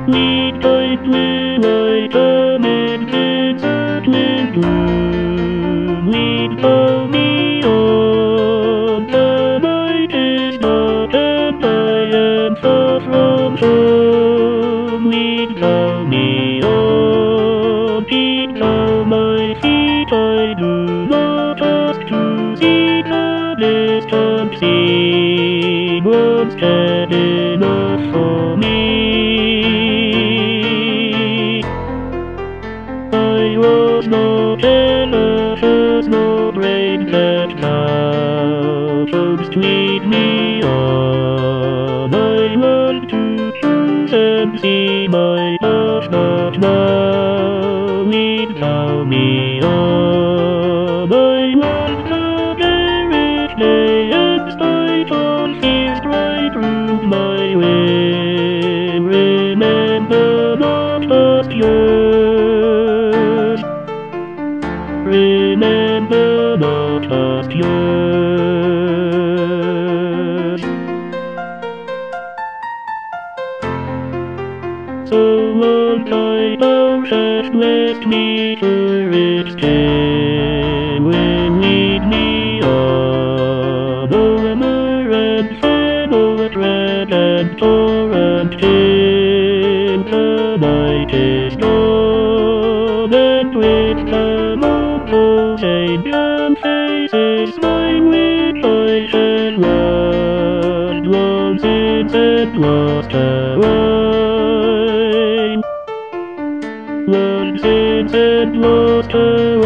We tight twilight amid encircling gloom. Lead me on, the night is not, and I am far from home. Lead me on, keep now my feet, I do not ask to see the distant sea. Once dead enough for me. I was not enough, no brain that now folks tweet me on. I want to choose and see my love, not now. Lead me on. I want the garish day and spite on fears right through my way. Remember not past years. Remember not past years. So long time thou hast left me for its day will lead me on o'er moor and fen, o'er dread and torrent till the night is gone, and with the moon those ancient faces smile which I shall run long since and lost away. Long since and lost away.